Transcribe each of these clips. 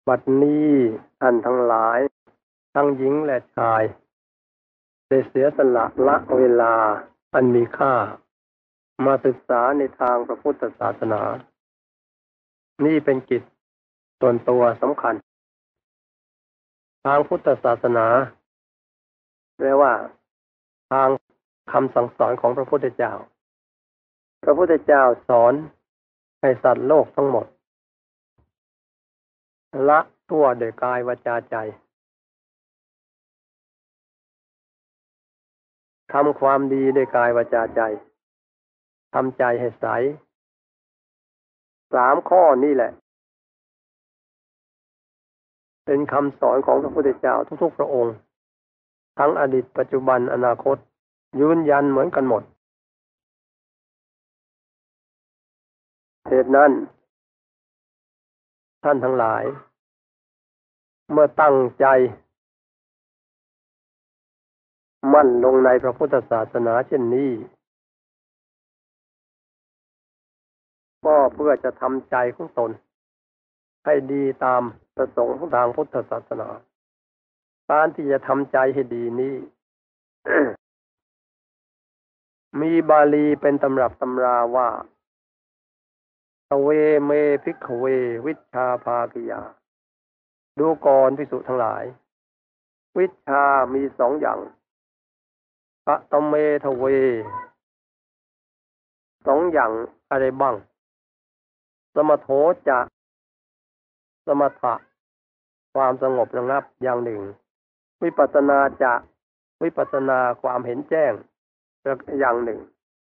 บัดนี้ท่านทั้งหลายทั้งหญิงและชายได้เสียสละละเวลาอันมีค่ามาศึกษาในทางพระพุทธศาสนานี่เป็นกิจส่วนตัวสำคัญทางพุทธศาสนาเรียกว่าทางคำสั่งสอนของพระพุทธเจ้าพระพุทธเจ้าสอนให้สัตว์โลกทั้งหมดละชั่วโดยกายวาจาใจทำความดีโดยกายวาจาใจทำใจให้ใส3 ข้อนี่แหละเป็นคำสอนของพระพุทธเจ้าทุกๆพระองค์ทั้งอดีตปัจจุบันอนาคตยืนยันเหมือนกันหมดเหตุนั้นท่านทั้งหลายเมื่อตั้งใจมั่นลงในพระพุทธศาสนาเช่นนี้ก็เพื่อจะทำใจของตนให้ดีตามประสงค์ของทางพุทธศาสนาการที่จะทำใจให้ดีนี้ มีบาลีเป็นตำรับตำราว่าทเวเมภิกขเววิชชาภาคิยาดูก่อนภิกษุทั้งหลายวิชชามี2 อย่างปะตเมทเว2 อย่างอะไรบ้างสมโถจะสมถะความสงบระงับอย่างหนึ่งวิปัสสนาจะวิปัสสนาความเห็นแจ้งอย่างหนึ่ง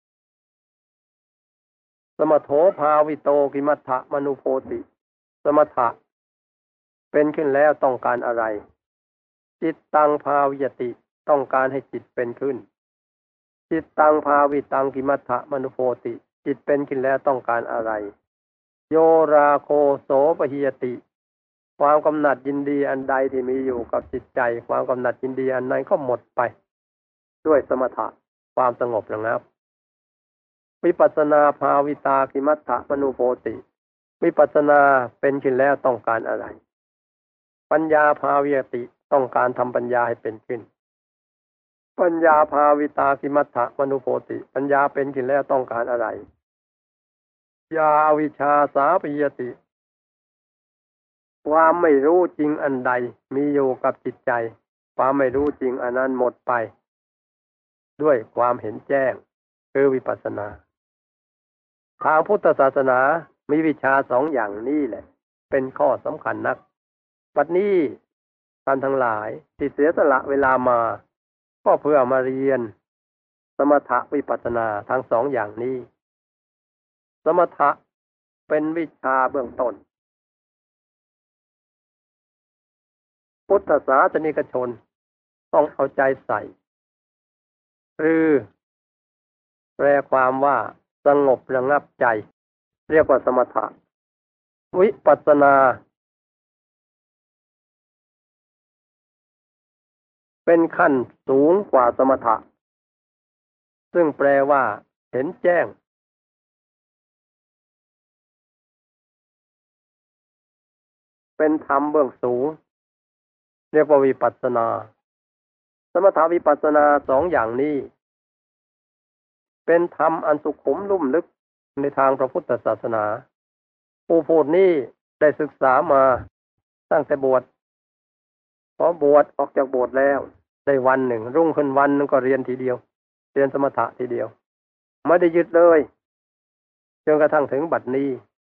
สมโถภาวิโตกิมัฏฐมนุโพติสมถะเป็นขึ้นแล้วต้องการอะไรจิตตังภาวิยติต้องการให้จิตเป็นขึ้นจิตตังภาวิตังกิมัฏฐมนุโพติจิตเป็นขึ้นแล้วต้องการอะไรโยราโคโสปหิยติความกำหนัดยินดีอันใดที่มีอยู่กับจิตใจความกำหนัดยินดีอันนั้นก็หมดไปด้วยสมถะความสงบระงับวิปัสสนาภาวิตากิมัฏฐมนุโพติวิปัสสนาเป็นขึ้นแล้วต้องการอะไรปัญญาภาวิยติต้องการทำปัญญาให้เป็นขึ้นปัญญาภาวิตากิมัฏฐมนุโพติปัญญาเป็นขึ้นแล้วต้องการอะไรยาอวิชชาสาปิยติความไม่รู้จริงอันใดมีอยู่กับจิตใจความไม่รู้จริงอันนั้นหมดไปด้วยความเห็นแจ้งคือวิปัสสนาทางพุทธศาสนามีวิชา2 อย่างนี้แหละเป็นข้อสำคัญนักบัดนี้ท่านทั้งหลายที่เสียสละเวลามาก็เพื่อมาเรียนสมถะวิปัสสนาทั้ง2 อย่างนี้สมถะเป็นวิชาเบื้องต้นพุทธศาสนิกชนต้องเอาใจใส่หรือแปลความว่าสงบระงับใจเรียกว่าสมถะวิปัสสนาเป็นขั้นสูงกว่าสมถะซึ่งแปลว่าเห็นแจ้งเป็นธรรมเบื้องสูงเรียกว่าวิปัสสนาสมถะวิปัสสนา2 อย่างนี้เป็นธรรมอันสุขุมลุ่มลึกในทางพระพุทธศาสนาผู้พูดนี้ได้ศึกษามาตั้งแต่บวชพอบวชออกจากโบสถ์แล้วได้วันหนึ่งรุ่งขึ้นวันนึงก็เรียนทีเดียวเรียนสมถะทีเดียวไม่ได้หยุดเลยจนกระทั่งถึงบัดนี้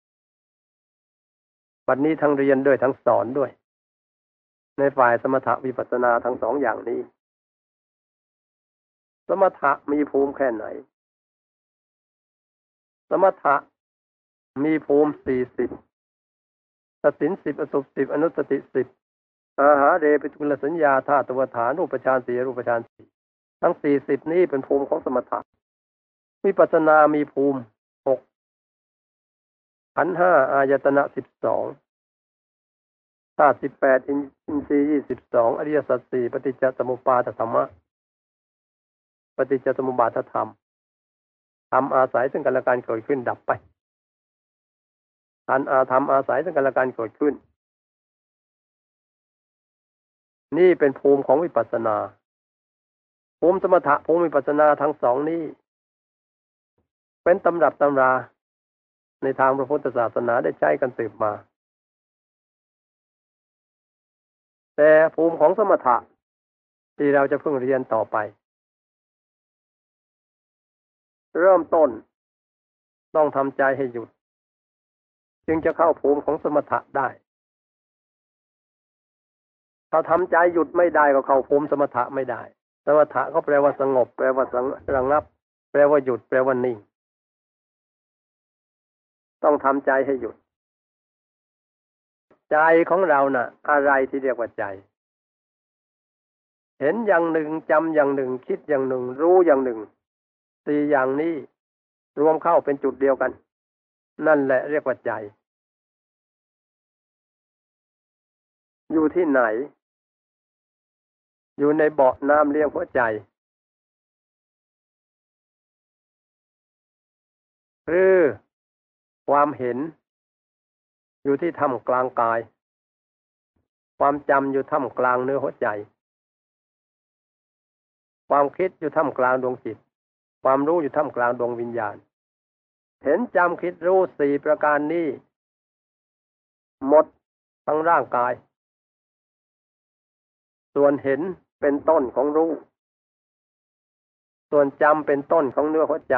ทั้งเรียนด้วยทั้งสอนด้วยในฝ่ายสมถะวิปัสสนาทั้ง2 อย่างนี้สมถะมีภูมิแค่ไหนสมถะมีภูมิ40สติ10อสุป10อนุสติ10อาหาเรปิตุลสัญญาธาตุวฐานรูปฌาน4รูปฌาน4ทั้ง40นี้เป็นภูมิของสมถะวิปัสสนามีภูมิ6ขันธ์5อายตนะ12ธาตุ18อินทรีย์22อริยสัจ4ปฏิจจสมุปบาทธรรมะปฏิจจสมุปบาทธรรมธรรมอาศัยซึ่งกันและกันเกิดขึ้นดับไปธรรมอาศัยซึ่งกันและกันเกิดขึ้นนี่เป็นภูมิของวิปัสสนา ภูมิสมถะภูมิวิปัสสนาทั้งสองนี้เป็นตำรับตำราในทางพระพุทธศาสนาได้ใช้กันสืบมาแต่ภูมิของสมถะที่เราจะเพิ่งเรียนต่อไปเริ่มต้นต้องทำใจให้หยุดจึงจะเข้าภูมิของสมถะได้ถ้าทำใจหยุดไม่ได้ก็เข้าภูมิสมถะไม่ได้สมถะก็แปลว่าสงบแปลว่าระงับแปลว่าหยุดแปลว่านิ่งต้องทำใจให้หยุดใจของเราน่ะอะไรที่เรียกว่าใจเห็นอย่างหนึ่งจำอย่างหนึ่งคิดอย่างหนึ่งรู้อย่างหนึ่งสี่อย่างนี้รวมเข้าเป็นจุดเดียวกันนั่นแหละเรียกว่าใจอยู่ที่ไหนอยู่ในเบาะน้ำเลี้ยงหัวใจหรือความเห็นอยู่ที่ท่ามกลางกายความจำอยู่ท่ามกลางเนื้อหัวใจความคิดอยู่ท่ามกลางดวงจิตความรู้อยู่ท่ามกลางดวงวิญญาณเห็นจำคิดรู้สี่ประการนี้หมดทั้งร่างกายส่วนเห็นเป็นต้นของรู้ส่วนจำเป็นต้นของเนื้อหัวใจ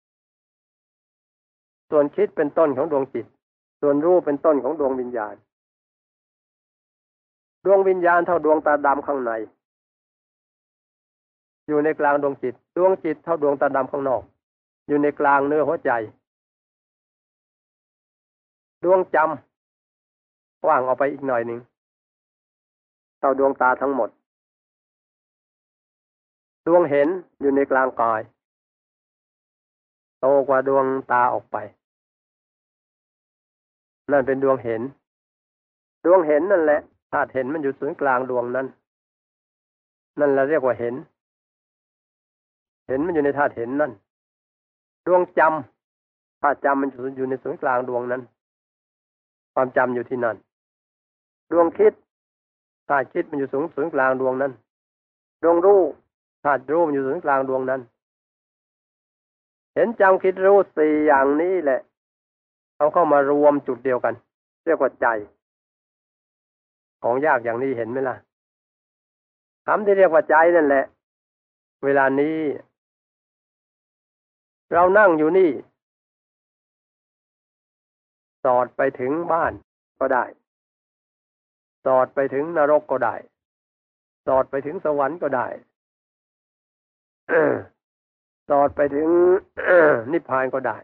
ส่วนคิดเป็นต้นของดวงจิตส่วนรู้เป็นต้นของดวงวิญญาณดวงวิญญาณเท่าดวงตาดำข้างในอยู่ในกลางดวงจิตดวงจิตเท่าดวงตาดำข้างนอกอยู่ในกลางเนื้อหัวใจดวงจำกว้างออกไปอีกหน่อยหนึ่งเท่าดวงตาทั้งหมดดวงเห็นอยู่ในกลางกายโตกว่าดวงตาออกไปนั่นเป็นดวงเห็นดวงเห็นนั่นแหละธาตุเห็นมันอยู่ศูนย์กลางดวงนั้นนั่นเราเรียกว่าเห็นมันอยู่ในธาตุเห็นนั่นดวงจำธาตุจำมันอยู่ในศูนย์กลางดวงนั้นความจำอยู่ที่นั่นดวงคิดธาตุคิดมันอยู่ศูนย์กลางดวงนั้นดวงรู้ธาตุรู้มันอยู่ศูนย์กลางดวงนั้นเห็นจำคิดรู้สี่อย่างนี้แหละเอาเข้ามารวมจุดเดียวกันเรียกว่าใจของยากอย่างนี้เห็นไหมล่ะคำที่เรียกว่าใจนั่นแหละเวลานี้เรานั่งอยู่นี่สอดไปถึงบ้านก็ได้สอดไปถึงนรกก็ได้สอดไปถึงสวรรค์ก็ได้ สอดไปถึง นิพพานก็ได้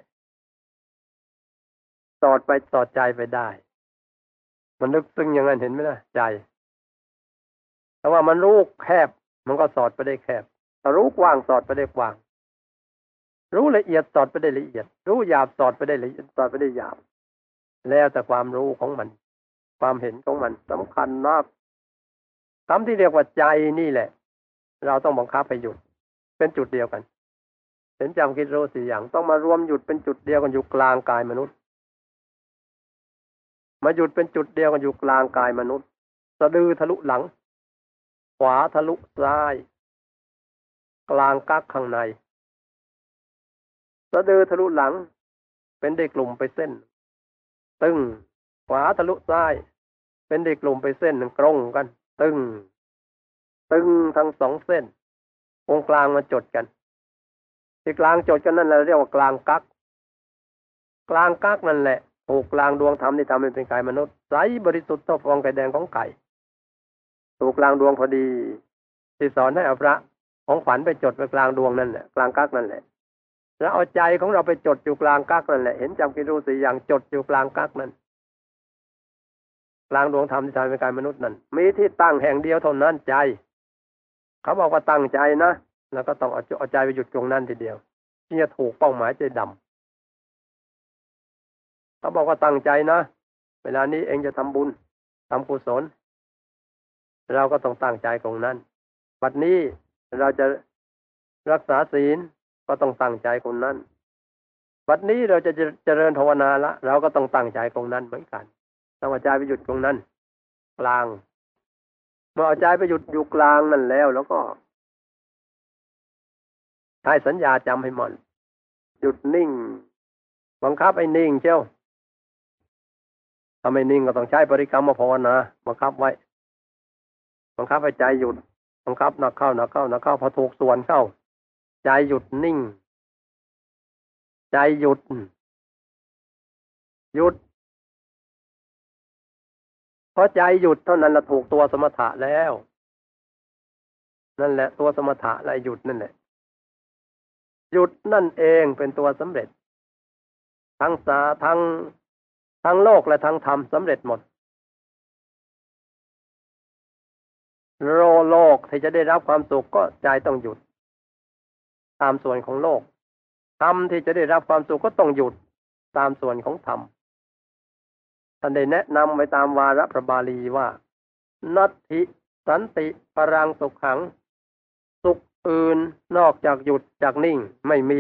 สอดใจไปได้มันลึกซึ้งอย่างนั้นเห็นไหมล่ะใจแต่ว่ามันรู้แคบมันก็สอดไปได้แคบถ้ารู้กว้างสอดไปได้กว้างรู้ละเอียดสอดไปได้ละเอียดรู้หยาบสอดไปได้ละเอียดสอดไปได้หยาบแล้วแต่ความรู้ของมันความเห็นของมันสำคัญมากคำที่เรียกว่าใจนี่แหละเราต้องบังคับให้หยุดเป็นจุดเดียวกันเห็นจำคิดรู้สี่อย่างต้องมารวมหยุดเป็นจุดเดียวกันอยู่กลางกายมนุษย์มาหยุดเป็นจุดเดียวกันอยู่กลางกายมนุษย์สะดือทะลุหลังขวาทะลุซ้ายกลางกักข้างในสะดือทะลุหลังเป็นได้กลุ่มไปเส้นตึงขวาทะลุซ้ายเป็นได้กลุ่มไปเส้นหนึ่งตรงกันตึงทั้งสองเส้นตรงกลางมาจดกันที่กลางจดกันนั่นเราเรียกว่ากลางกักนั่นแหละถูกกลางดวงธรรมที่ทำให้เป็นกายมนุษย์ใสบริสุทธิ์เท่าฟองไก่แดงของไก่ถูกกลางดวงพอดีที่สอนให้เอาพระของขวัญไปจดไว้กลางดวงนั่นแหละกลางกักนั่นแหละแล้วเอาใจของเราไปจดอยู่กลางกักนั่นแหละเห็นจำกิรู้สี่อย่างจดอยู่กลางกักนั่นกลางดวงธรรมที่ทำให้เป็นกายมนุษย์นั่นมีที่ตั้งแห่งเดียวเท่านั้นใจเขาบอกว่าตั้งใจนะแล้วก็ต้องเอาใจไปหยุดตรงนั้นทีเดียวที่จะถูกเป้าหมายใจดำเขาบอกว่าตั้งใจนะเวลานี้เองจะทำบุญทำกุศลเราก็ต้องตั้งใจตรงนั้นบัดนี้เราจะรักษาศีลก็ต้องตั้งใจตรงนั้นบัดนี้เราจะเจริญภาวนาละเราก็ต้องตั้งใจตรงนั้นเหมือนกันต้องเอาใจไปหยุดตรงนั้นกลางเมื่อเอาใจไปหยุดอยู่กลางนั่นแล้วก็ใช้สัญญาจำให้มันหยุดนิ่งบังคับไอ้นิ่งเชียวถ้าไม่นิ่งก็ต้องใช้บริกรรมภาวนาบังคับไว้บังคับให้ใจหยุดบังคับหนักเข้าพอถูกส่วนเข้าใจหยุดนิ่งใจหยุดพอใจหยุดเท่านั้นละถูกตัวสมถะแล้วนั่นแหละตัวสมถะและหยุดนั่นแหละหยุดนั่นเองเป็นตัวสำเร็จทั้งโลกและทั้งธรรมสำเร็จหมดโลกที่จะได้รับความสุขก็ใจต้องหยุดตามส่วนของโลกธรรมที่จะได้รับความสุขก็ต้องหยุดตามส่วนของธรรมท่านได้แนะนำไว้ตามวาระพระบาลีว่านัตถิสันติปรังสุขขังสุขอื่นนอกจากหยุดจากนิ่งไม่มี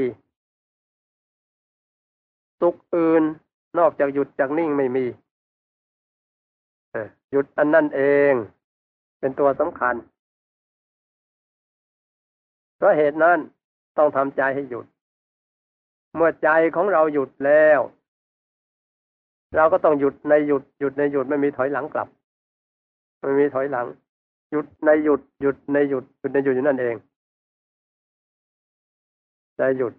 สุขอื่นนอกจากหยุดจากนิ่งไม่มีหยุดอันนั่นเองเป็นตัวสำคัญเพราะเหตุนั้นต้องทำใจให้หยุดเมื่อใจของเราหยุดแล้วเราก็ต้องหยุดในหยุดในหยุดไม่มีถอยหลังกลับไม่มีถอยหลังหยุดในหยุดในหยุดอยู่นั่นเองใจหยุด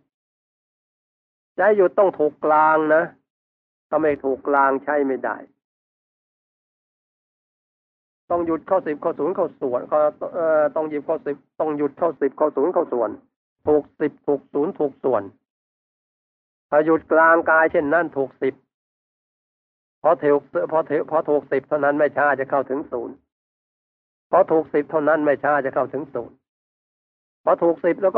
ต้องถูกกลางนะถ้าไม่ถูกกลางใช้ไม่ได้ต้องหยุดเข้า10เข้า0เข้าส่วนต้องหยุดเข้า10ต้องหยุดเข้า10เข้า0เข้าส่วนถูก10ถูก0ถูกส่วนถ้าหยุดกลางกายเช่นนั้นถูก10พอถูก10เท่านั้นไม่ช้าจะเข้าถึง0พอถูก10เท่านั้นไม่ช้าจะเข้าถึง0พอถูก10แล้วก็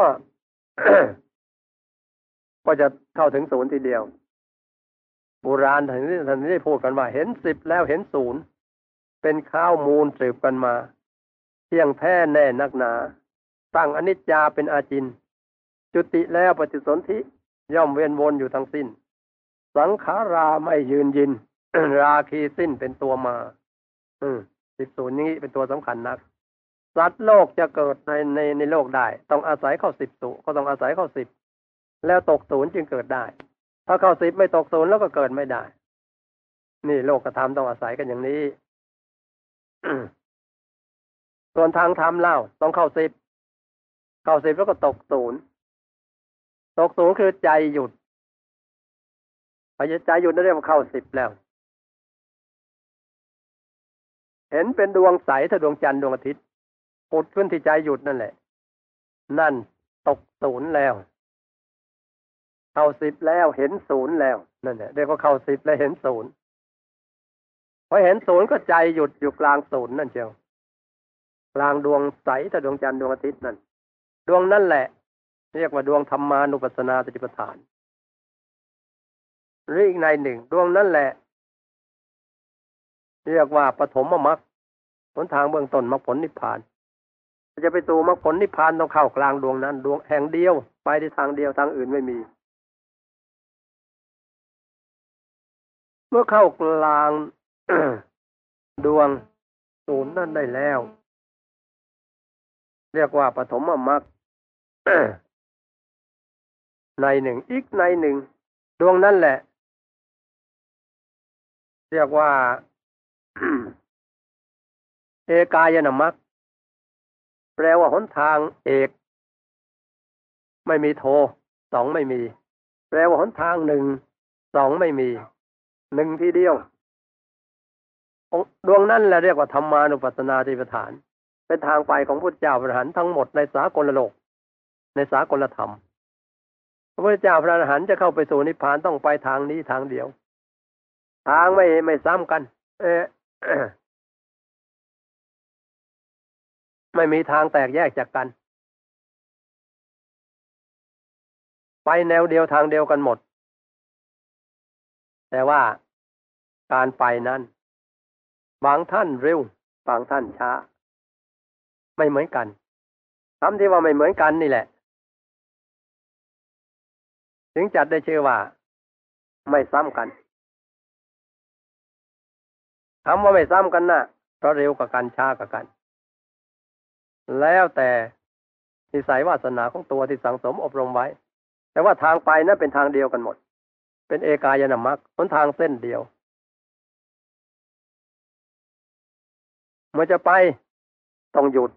ก็จะเข้าถึง0ทีเดียวโบราณท่านได้พูดกันว่าเห็น10แล้วเห็น0เป็นข้าวมูลสืบกันมาเที่ยงแท้แน่นักหนาตั้งอนิจจาเป็นอาจินจุติแล้วปฏิสนธิย่อมเวียนวนอยู่ทั้งสิ้นสังขาราไม่ยืนยิน ราคีสิ้นเป็นตัวมา10นี้เป็นตัวสำคัญนักสัตว์โลกจะเกิดในโลกได้ต้องอาศัยเข้า10ก็ต้องอาศัยเข้า10แล้วตก0จึงเกิดได้ถ้าเข้า10ไม่ตก0แล้วก็เกิดไม่ได้นี่โลกธรรมต้องอาศัยกันอย่างนี้ ส่วนทางธรรมเล่าต้องเข้า10แล้วก็ตก0คือใจหยุดพอใจหยุดนั่นเรียกว่าเข้า10แล้วเห็นเป็นดวงใสถ้าดวงจันทร์ดวงอาทิตย์ปุดขึ้นที่ใจหยุดนั่นแหละนั่นตก0แล้วเข้า10แล้วเห็น0แล้วนั่นแหละเรียกว่าเข้า10แล้วเห็น0พอเห็น0ก็ใจหยุดอยู่กลาง0นั่นเชียวกลางดวงใสถ้าดวงจันทร์ดวงอาทิตย์นั่นดวงนั่นแหละเรียกว่าดวงธรรมานุปัสสนาสติปัฏฐานหรืออีกในหนึ่งดวงนั่นแหละเรียกว่าปฐมมรรคหนทางเบื้องต้นมรรคผลนิพพานจะไปสู่มรรคผลนิพพานต้องเข้ากลางดวงนั้นดวงแห่งเดียวไปในทางเดียวทางอื่นไม่มีเมื่อเข้ากลาง ดวงศูนย์นั่นได้แล้วเรียกว่าปฐมมรรค ในหนึ่งอีกในหนึ่งดวงนั่นแหละเรียกว่า เอกายนมรรคแปลว่าหนทางเอกไม่มีโท2ไม่มีแปลว่าหนทาง1 2ไม่มี1ทีเดียวดวงนั้นแหละเรียกว่าธรรมานุปัสสนาสติปัฏฐานเป็นทางไปของพุทธเจ้าพระอรหันต์ทั้งหมดในสากลโลกในสากลธรรมพระพุทธเจ้าพระอรหันต์จะเข้าไปสู่นิพพานต้องไปทางนี้ทางเดียวทางไม่ซ้ำกัน ไม่มีทางแตกแยกจากกันไปแนวเดียวทางเดียวกันหมดแต่ว่าการไปนั้นบางท่านเร็วบางท่านช้าไม่เหมือนกันคำที่ว่าไม่เหมือนกันนี่แหละถึงจัดได้ชื่อว่าไม่ซ้ำกันคำว่าไม่ซ้ำกันนะเพราะเร็วกับกันช้ากับกันแล้วแต่นิสัยวาสนาของตัวที่สั่งสมอบรมไว้แต่ว่าทางไปนั้นเป็นทางเดียวกันหมดเป็นเอกายนามรรคหนทางเส้นเดียวเมื่อจะไปต้องหยุด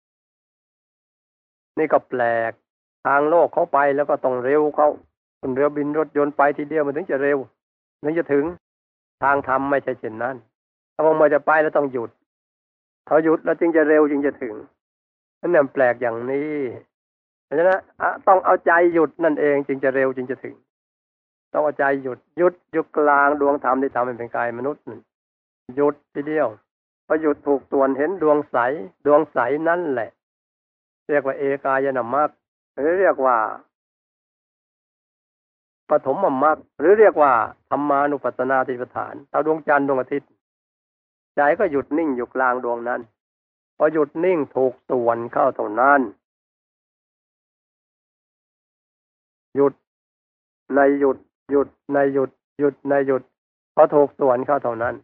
นี่ก็แปลกทางโลกเขาไปแล้วก็ต้องเร็วเขาขึ้นเรือบินรถยนต์ไปทีเดียวมันถึงจะเร็วถึงจะถึงทางธรรมไม่ใช่เช่นนั้นถ้าเมื่อจะไปแล้วต้องหยุดเขาหยุดแล้วจึงจะเร็วจึงจะถึงนั่นแหละแปลกอย่างนี้เพราะฉะนั้นต้องเอาใจหยุดนั่นเองจึงจะเร็วจึงจะถึงต้องเอาใจหยุดอยู่กลางดวงธรรมที่ทำให้เป็นกายมนุษย์หยุดทีเดียวพอหยุดถูกส่วนเห็นดวงใสนั่นแหละเรียกว่าเอกายนามรรคหรือเรียกว่าปฐมมรรคหรือเรียกว่าธรรมานุปัสสนาสติปัฏฐานเอาดวงจันทร์ดวงอาทิตย์ใจก็หยุดนิ่งอยู่กลางดวงนั้นพอหยุดนิ่งถูกส่วนเข้าเท่านั้นหยุดในหยุดหยุดในหยุดหยุดในหยุดพอถูกส่วนเข้าเท่านั้น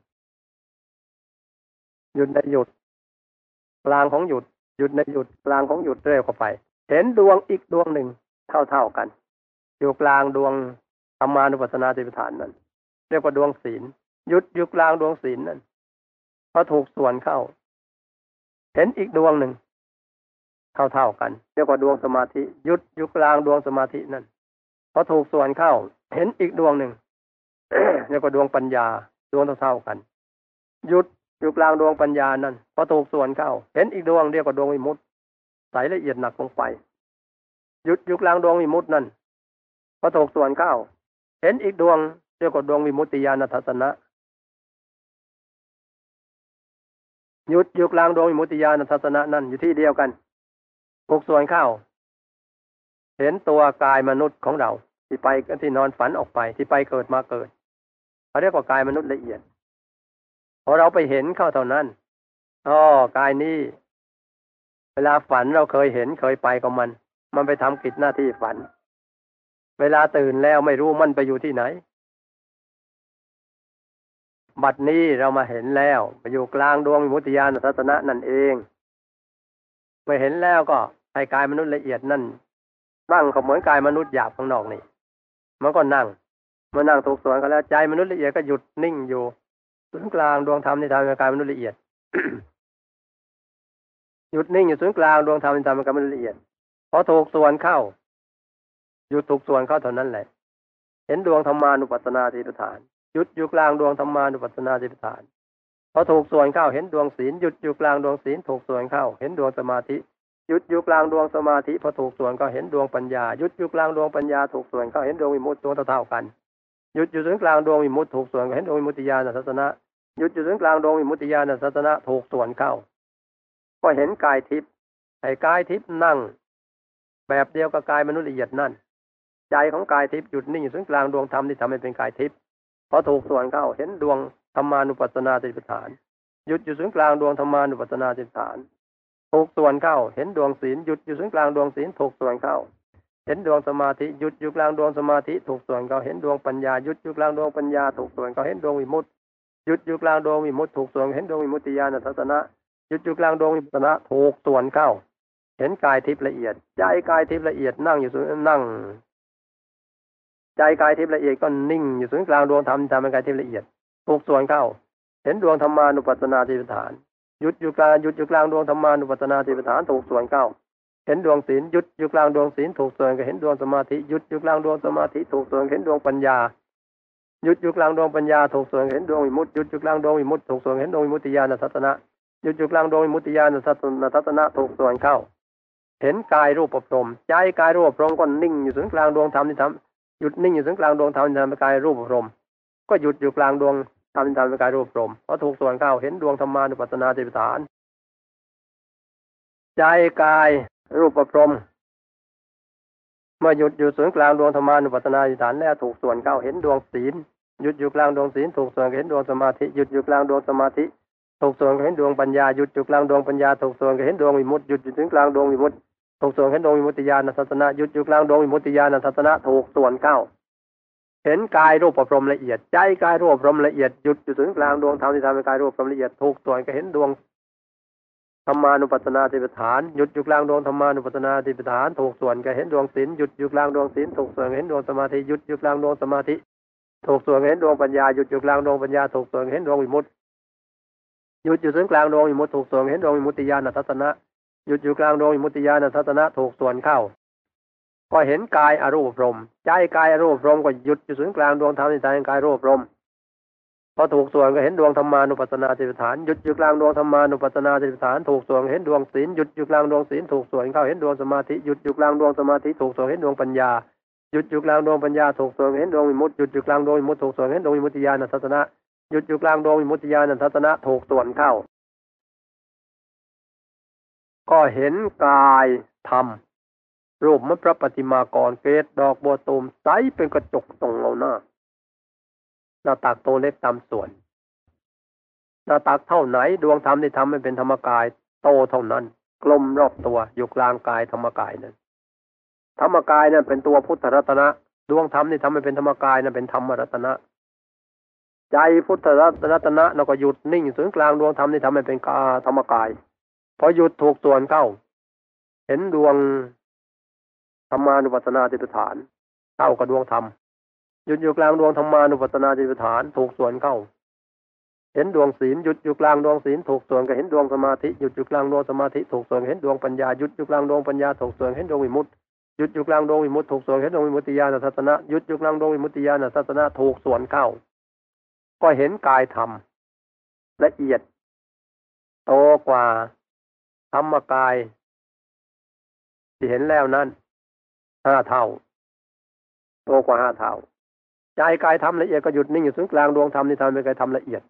หยุดในหยุดกลางของหยุดหยุดในหยุดกลางของหยุดเรื่อยเข้าไปเห็นดวงอีกดวงหนึ่งเท่ากันอยู่กลางดวงธรรมานุปัสสนาสติปัฏฐานนั้นเรียกว่าดวงศีลหยุดอยู่กลางดวงศีลนั้นพอถูกส่วนเข้าเห็นอีกดวงหนึ่งเท่ากันเรียกว่าดวงสมาธิหยุดอยู่กลางดวงสมาธินั้นพอถูกส่วนเข้าเห็นอีกดวงหนึ่ง เรียกว่าดวงปัญญาดวงเท่ากันหยุดอยู่กลางดวงปัญญานั้นพอถูกส่วนเข้าเห็นอีกดวงเรียกว่าดวงวิมุตติใสละเอียดหนักลงไปหยุดอยู่กลางดวงวิมุตตินั้นพอถูกส่วนเข้าเห็นอีกดวงเรียกว่าดวงวิมุตติญาณทัศนะหยุดอยู่กลางดวงวิมุตติญาณทัศนะนั้นอยู่ที่เดียวกันถูกส่วนเข้าเห็นตัวกายมนุษย์ของเราที่ไปที่นอนฝันออกไปที่ไปเกิดมาเกิดเขาเรียกว่ากายมนุษย์ละเอียดพอเราไปเห็นเข้าเท่านั้นกายนี้เวลาฝันเราเคยเห็นเคยไปกับมันไปทำกิจหน้าที่ฝันเวลาตื่นแล้วไม่รู้มันไปอยู่ที่ไหนบัดนี้เรามาเห็นแล้วไปอยู่กลางดวงวิมุตติญาณทัศนะนั่นเองเมื่อเห็นแล้วก็ให้กายมนุษย์ละเอียดนั่นนั่งก็เหมือนกายมนุษย์หยาบข้างนอกนี่มันก็นั่งเมื่อนั่งถูกส่วนกันแล้วใจมนุษย์ละเอียดก็หยุดนิ่งอยู่ศูนย์กลางดวงธรรมที่ทำให้กายมนุษย์ละเอียด หยุดนิ่งอยู่ศูนย์กลางดวงธรรมที่ทำให้กายมนุษย์ละเอียดพอถูกส่วนเข้าหยุดถูกส่วนเข้าเท่านั้นแหละเห็นดวงธรรมานุปัสสนาสติปัฏฐานหยุดอยู่กลางดวงธรรมานุปัสสนาสติปัฏฐานพอถูกส่วนเข้าเห็นดวงศีลหยุดอยู่กลางดวงศีลถูกส่วนเข้าเห็นดวงสมาธิหยุดอยู่กลางดวงสมาธิพอถูกส่วนก็เห็นดวงปัญญาหยุดอยู่กลางดวงปัญญาถูกส่วนเข้าเห็นดวงวิมุตติตัวเท่ากันหยุดอยู่ศูนย์กลางดวงวิมุตติถูกส่วนก็เห็นดวงวิมุตติญาณทัศนะหยุดอยู่ศูนย์กลางดวงวิมุตติญาณทัศนะถูกส่วนเข้าก็เห็นกายทิพย์ไอ้กายทิพย์นั่งแบบเดียวกับกายมนุษย์ละเอียดนั่นใจของกายทิพย์หยุดนิ่งอยู่ศูนย์กลางดวงธรรมที่ทำให้เป็นกายทิพย์พอถูกส่วนเข้าเห็นดวงธรรมานุปัสสนาสติปัฏฐานหยุดอยู่ศูนย์กลางดวงธรรมานุปัสสนาสติปัฏฐานถูกส่วนเข้าเห็นดวงศีลหยุดอยู่ศูนย์กลางดวงศีลถูกส่วนเข้าเห็นดวงสมาธิหยุดอยู่กลางดวงสมาธิถูกส่วนเข้าเห็นดวงปัญญาหยุดอยู่กลางดวงปัญญาถูกส่วนเข้าเห็นดวงวิมุตติหยุดอยู่กลางดวงวิมุตติถูกส่วนเห็นดวงวิมุตติญาณทัศนะหยุดอยู่กลางดวงวิมุตติถูกส่วนเข้าเห็นกายทิพย์ละเอียดใจกายทิพย์ละเอียดนั่งอยู่ศูนย์นั่งใจกายทิพย์ละเอียดก็นิ่งอยู่ศูนย์กลางดวงธรรมทำเป็นกายทิพย์ละเอียดถูกส่วนเข้าเห็นดวงธรรมานุปัสสนาสติปัฏฐานหยุดอยู่กลางดวงธรรมานุปัสสนาสติปัฏฐานถูกส่วนเข้าเห็นดวงศีลหยุดอยู่กลางดวงศีลถูกส่วนก็เห็นดวงสมาธิหยุดอยู่กลางดวงสมาธิถูกส่วนเห็นดวงปัญญาหยุดอยู่กลางดวงปัญญาถูกส่วนเห็นดวงวิมุตติหยุดอยู่กลางดวงวิมุตติถูกส่วนเห็นดวงวิมุตติญาณทัศนะหยุดอยู่กลางดวงวิมุตติญาณทัศนะถูกส่วนเข้าเห็นกายรูปพรหมใจกายรูปพรหมก็นิ่งอยู่ศูนย์กลางดวงธรรมที่ทำหยุดนิ่งอยู่ศูนย์กลางดวงธรรมที่ทำเป็นกายรูปพรหมก็หยุดอยู่กลางดวงธรรมที่ทำเป็นกายรูปพรหมพอถูกส่วนเข้าเห็นดวงธรรมานุปัสสนาสติปัฏฐานใจกายรูปพรหมเมื่อหยุดอยู่ศูนย์กลางดวงธรรมานุปัสสนาสติปัฏฐานแล้วถูกส่วนเข้าเห็นดวงศีลหยุดอยู่กลางดวงศีลถูกส่วนเห็นดวงสมาธิหยุดอยู่กลางดวงสมาธิถูกส่วนเห็นดวงปัญญาหยุดอยู่กลางดวงปัญญาถูกส่วนเห็นดวงวิมุตติหยุดอยู่ถึงกลางดวงวิมุตติถูกส่วนเห็นดวงวิมุตติญาณทัศนะหยุดอยู่กลางดวงวิมุตติญาณทัศนะถูกส่วนเข้าเห็นกายรูปพรหมละเอียดใจกายรูปพรหมละเอียดหยุดอยู่ถึงกลางดวงธรรมที่ทำให้กายรูปพรหมละเอียดถูกส่วนก็เห็นดวงธรรมานุปัสสนาสติปัฏฐานหยุดอยู่กลางดวงธรรมานุปัสสนาสติปัฏฐานถูกส่วนก็เห็นดวงศีลหยุดอยู่กลางดวงศีลถูกส่วนเห็นดวงสมาธิหยุดอยู่กลางดวงสมาธิถูกส่วนเห็นดวงปัญญาหยุดอยู่กลางดวงปัญญาถูกส่วนเห็นดวงวิมุตติหยุดอยู่ถึงกลางดวงวิมุตติถูกส่วนเห็นดวงวิมุตติญาณทัศนะหยุดอยู่กลางดวงวิมุตติญาณทัศนะถูกส่วนเข้าก็เห็นกายอรูปรมใจกายอรูปรมก็หยุดอยู่ถึงกลางดวงธรรมในใจกายรูปรมพอถูกส่วนก็เห็นดวงธรรมานุปัสสนาสติปัฏฐานหยุดอยู่กลางดวงธรรมานุปัสสนาสติปัฏฐานถูกส่วนเห็นดวงศีลหยุดอยู่กลางดวงศีลถูกส่วนเข้าเห็นดวงสมาธิหยุดอยู่กลางดวงสมาธิถูกส่วนเห็นดวงปัญญาหยุดอยู่กลางดวงปัญญาถูกส่วนเห็นดวงวิมุตติหยุดอยู่กลางดวงวิมุตติถูกส่วนเห็นดวงวิมุตติญาณทัศนะหยุดอยู่กลางดวงวิมุตติญาณทัศนะถูกส่วนเข้าก็เห็นกายธรรมรูปมันพระปฏิมากรเกศดอกบัวตูมใสเป็นกระจกตรงเงาหน้าหน้าตักโตเล็กตามส่วนหน้าตักเท่าไหนดวงธรรมที่ทำให้เป็นธรรมกายโตเท่านั้นกลมรอบตัวอยู่กลางกายธรรมกายนั้นธรรมกายนั้นเป็นตัวพุทธรัตนะดวงธรรมที่ทำให้เป็นธรรมกายนั้นเป็นธรรมรัตนะใจพุทธรัตนะเราก็หยุดนิ่งศูนย์กลางดวงธรรมที่ทำให้เป็นธรรมกายพอหยุดถูกส่วนเข้าเห็นดวงธรรมานุปัสสนาสติปัฏฐานเข้ากับดวงธรรมหยุดอยู่กลางดวงธรรมานุปัสสนาสติปัฏฐานถูกส่วนเข้าเห็นดวงศีลหยุดอยู่กลางดวงศีลถูกส่วนก็เห็นดวงสมาธิหยุดอยู่กลางดวงสมาธิถูกส่วนเห็นดวงปัญญาหยุดอยู่กลางดวงปัญญาถูกส่วนเห็นดวงวิมุตติหยุดอยู่กลางดวงวิมุตติถูกส่วนเห็นดวงวิมุตติญาณทัศนะหยุดอยู่กลางดวงวิมุตติญาณทัศนะถูกส่วนเข้าก็เห็นกายธรรมละเอียดโตกว่าธรรมกายที่เห็นแล้วนั้น5 เท่าโตกว่า5 เท่าใจกายธรรมละเอียดก็หยุดนิ่งอยู่ศูนย์กลางดวงธรรมที่ทำเป็นกายธรรมละเอียด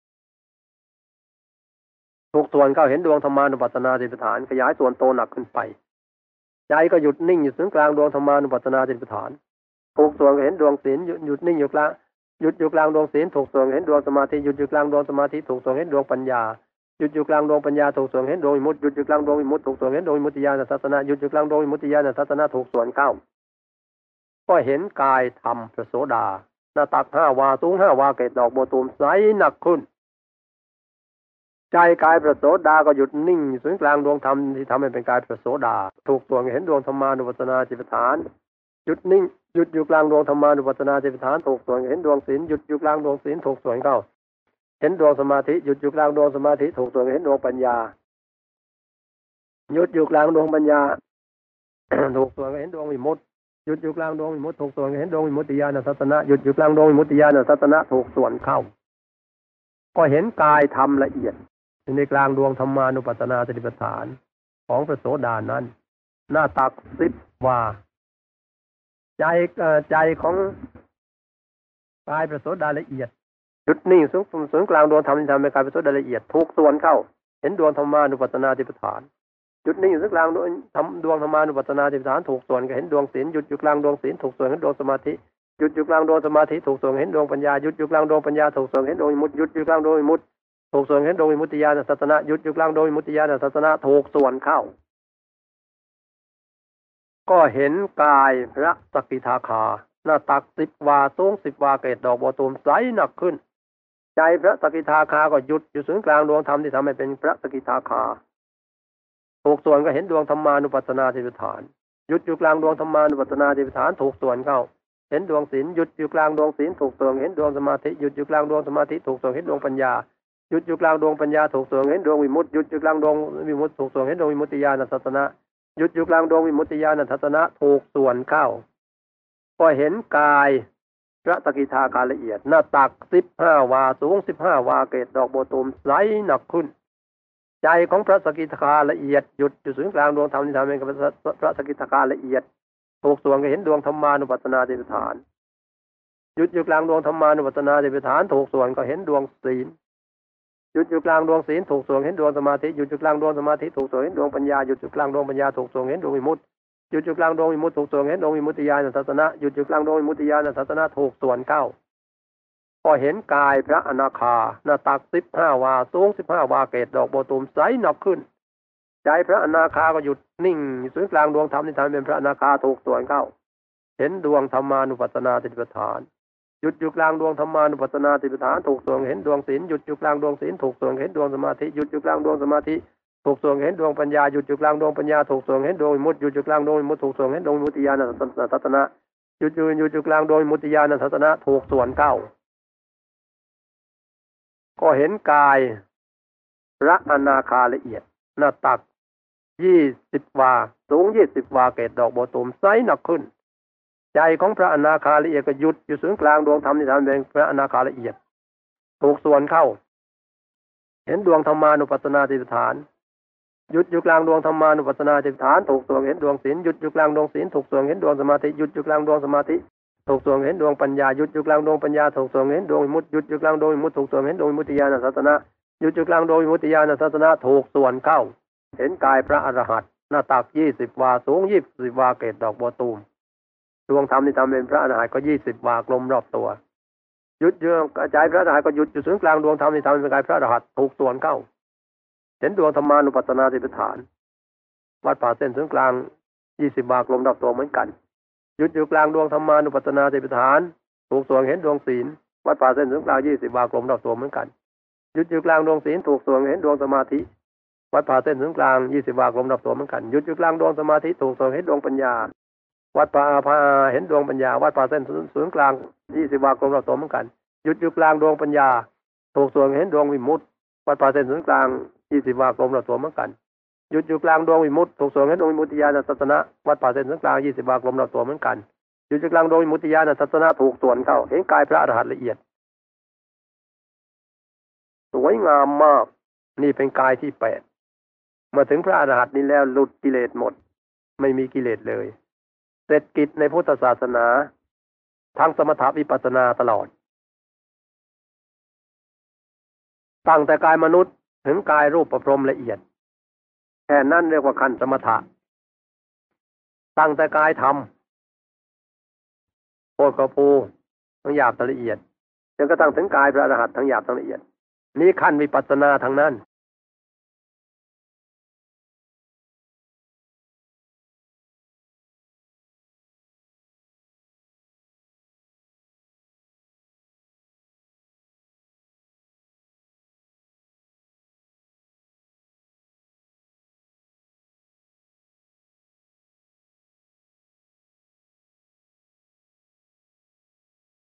ถูกส่วนเข้าเห็นดวงธรรมานุปัสสนาสติปัฏฐานขยายส่วนโตหนักขึ้นไปใจก็หยุดนิ่งอยู่ศูนย์กลางดวงธรรมานุปัสสนาสติปัฏฐานถูกส่วนก็เห็นดวงศีลหยุดนิ่งอยู่กลางหยุดอยู่กลางดวงศีลถูกส่วนเห็นดวงสมาธิหยุดอยู่กลางดวงสมาธิถูกส่วนเห็นดวงปัญญาหยุดอยู่กลางดวงปัญญาถูกส่วนเห็นดวงวิมุตติหยุดอยู่กลางดวงวิมุตติถูกส่วนเห็นดวงวิมุตติญาณทัศนะหยุดอยู่กลางดวงวิมุตติญาณทัศนะถูกส่วนเข้าก็เห็นกายธรรมพระโสดาหน้าตัก5 วาสูง5 วาเกศดอกบัวตูมใสหนักขึ้นใจกายพระโสดาก็หยุดนิ่งอยู่ศูนย์กลางดวงธรรมที่ทำให้เป็นกายพระโสดาถูกส่วนเห็นดวงธรรมานุปัสสนาสติปัฏฐานหยุดนิ่งหยุดอยู่กลางดวงธรรมานุปัสสนาสติปัฏฐานถูกส่วนเห็นดวงศีลหยุดอยู่กลางดวงศีลถูกส่วนเข้าเห็นดวงสมาธิหยุดอยู่กลางดวงสมาธิถูกส่วนเห็นดวงปัญญาหยุดอยู่กลางดวงปัญญา ถูกส่วนเห็นดวงวิมุตติหยุดอยู่กลางดวงวิมุตติถูกส่วนเห็นดวงวิมุตติญาณทัศนะหยุดอยู่กลางดวงวิมุตติญาณทัศนะถูกส่วนเข้าก็เห็นกายธรรมละเอียดในกลางดวงธรรมานุปัสสนาสติปัฏฐานของพระโสดานั้นหน้าตัก10 วาใจของกายพระโสดาละเอียดหยุดนิ่งศูนย์กลางดวงธรรมที่ทำให้กายพระโสดาละเอียดถูกส่วนเข้าเห็นดวงธรรมานุปัสสนาสติปัฏฐานหยุดนิ่งอยู่กลางดวงธรรมานุปัสสนาสติปัฏฐานถูกส่วนก็เห็นดวงศีลหยุดอยู่กลางดวงศีลถูกส่วนเห็นดวงสมาธิหยุดอยู่กลางดวงสมาธิถูกส่วนเห็นดวงปัญญาหยุดอยู่กลางดวงปัญญาถูกส่วนเห็นดวงวิมุตติหยุดอยู่กลางดวงวิมุตติถูกส่วนเห็นดวงวิมุตติญาณทัศนะหยุดอยู่กลางดวงวิมุตติญาณทัศนะถูกส่วนเข้าก็เห็นกายพระสกิทาคาหน้าตัก10 วาสูง10 วาเกศดอกบัวตูมใสหนักขึ้นใจพระสกิทาคาก็หยุดอยู่ศูนย์กลางดวงธรรมที่ทำให้เป็นพระสกิทาคาถูกส่วนก็เห็นดวงธรรมานุปัสสนาสติปัฏฐานหยุดอยู่กลางดวงธรรมานุปัสสนาสติปัฏฐานถูกส่วนเข้าเห็นดวงศีลหยุดอยู่กลางดวงศีลถูกส่วนเห็นดวงสมาธิหยุดอยู่กลางดวงสมาธิถูกส่วนเห็นดวงปัญญาหยุดอยู่กลางดวงปัญญาถูกส่วนเห็นดวงวิมุตติหยุดอยู่กลางดวงวิมุตติถูกส่วนเห็นดวงวิมุตติญาณทัศนะหยุดอยู่กลางดวงวิมุตติญาณทัศนะถูกส่วนเข้าก็เห็นกายพระสกิทาคาละเอียดหน้าตัก15 วาสูง15 วาเกศดอกบัวตูมใสหนักขึ้นใจของพระสกิทาคาละเอียดหยุดอยู่ศูนย์กลางดวงธรรมที่ทำให้พระสกิทาคาละเอียดถูกส่วนก็เห็นดวงธรรมานุปัสสนาสติปัฏฐานหยุดอยู่กลางดวงธรรมานุปัสสนาสติปัฏฐานถูกส่วนก็เห็นดวงศีลหยุดอยู่กลางดวงศีลถูกส่วนเห็นดวงสมาธิหยุดอยู่กลางดวงสมาธิถูกส่วนเห็นดวงปัญญาหยุดอยู่กลางดวงปัญญาถูกส่วนเห็นดวงวิมุตติหยุดอยู่กลางดวงวิมุตติถูกส่วนเห็นดวงวิมุตติญาณทัศนะหยุดอยู่กลางดวงวิมุตติญาณทัศนะถูกส่วนเข้าก็เห็นกายพระอนาคาหน้าตัก15 วาสูง15 วาเกศดอกบัวตูมใสหนักขึ้นใจพระอนาคาก็หยุดนิ่งศูนย์กลางดวงธรรมที่ทำเป็นพระอนาคาถูกส่วนเข้าเห็นดวงธรรมานุปัสสนาสติปัฏฐานหยุดอยู่กลางดวงธรรมานุปัสสนาสติปัฏฐานถูกส่วนเห็นดวงศีลหยุดอยู่กลางดวงศีลถูกส่วนเห็นดวงสมาธิหยุดอยู่กลางดวงสมาธิถูกส่วงเห็นดวงปัญญาหยุดอยู่กลางดวงปัญญาถูกส่วงเห็นดวงวิมุตติหยุดอยู่กลางดวงวิมุตติถูกส่วงเห็นดวงวิมุตติญาณทัศนะหยุดอยู่กลางดวงวิมุตติญาณทัศนะถูกส่วนเข้าก็เห็นกายพระอนาคาละเอียดหน้าตัก20 วาสูง20 วาเกศดอกบัวตูมไซหนักขึ้นใจของพระอนาคาละเอียดก็หยุดอยู่ศูนย์กลางดวงธรรมที่ทำเป็นพระอนาคาละเอียดถูกส่วนเข้าเห็นดวงธรรมานุปัสสนาธิฏฐานหยุดอยู่กลางดวงธรรมานุปัสสนาธิฏฐานถูกส่วนเห็นดวงศีลหยุดอยู่กลางดวงศีลถูกส่วนเห็นดวงสมาธิหยุดอยู่กลางดวงสมาธิถูกส่วนเห็นดวงปัญญาหยุดอยู่กลางดวงปัญญาถูกส่วนเห็นดวงวิมุตติหยุดอยู่กลางดวงวิมุตติถูกส่วนเห็นดวงวิมุตติญาณทัศนะหยุดอยู่กลางดวงวิมุตติญาณทัศนะถูกส่วนเข้าเห็นกายพระอรหันต์หน้าตัก20 วาสูง20 วาเกศดอกบัวตูมดวงธรรมที่ทำเป็นพระอรหันต์ก็20 วากลมรอบตัวหยุดอยู่ใจพระอรหันต์ก็หยุดอยู่ศูนย์กลางดวงธรรมที่ทำเป็นกายพระอรหันต์ถูกส่วนเข้าเห็นดวงธรรมานุปัสสนาธิฏฐานวัดป่าเส้นศูนย์กลาง20 วากลมรอบตัวเหมือนกันหยุดอยู่กลางดวงธรรมานุปัสสนาธิฏฐานถูกส่วนเห็นดวงศีลวัดป่าเส้นศูนย์กลาง20 วากลมรอบตัวเหมือนกันหยุดอยู่กลางดวงศีลถูกส่วนเห็นดวงสมาธิวัดป่าเส้นศูนย์กลาง20 วากลมรอบตัวเหมือนกันหยุดอยู่กลางดวงสมาธิถูกส่วนเห็นดวงปัญญาวัดป่าพาเห็นดวงปัญญาวัดป่าเส้นศูนย์กลาง20 วากลมรอบตัวเหมือนกันหยุดอยู่กลางดวงปัญญาถูกส่วนเห็นดวงวิมุตติวัดป่าเส้นศูนย์กลาง20 วากลมรอบตัวเหมือนกันหยุดอยู่กลางดวงวิมุตติถูกส่วนเห็นดวงวิมุตติญาณทัศนะวัดป่าเส้นศูนย์กลาง20 วากลมรอบตัวเหมือนกันหยุดอยู่กลางดวงวิมุตติญาณทัศนะถูกส่วนเข้าเห็นกายพระอรหันต์ละเอียดสวยงามมากนี่เป็นกายที่8เมื่อถึงพระอรหันต์นี้แล้วหลุดกิเลสหมดไม่มีกิเลสเลยเสร็จกิจในพุทธศาสนาทั้งสมถะวิปัสสนาตลอดตั้งแต่กายมนุษย์ถึงกายรูปประพรหมละเอียดแค่นั้นเรียกว่าขั้นสมถะตั้งแต่กายธรรมโคตรกระพูทั้งหยาบทั้งละเอียดจนกระทั่งถึงกายพระอรหันต์ทั้งหยาบทั้งละเอียดนี้ขั้นวิปัสสนาทั้งนั้น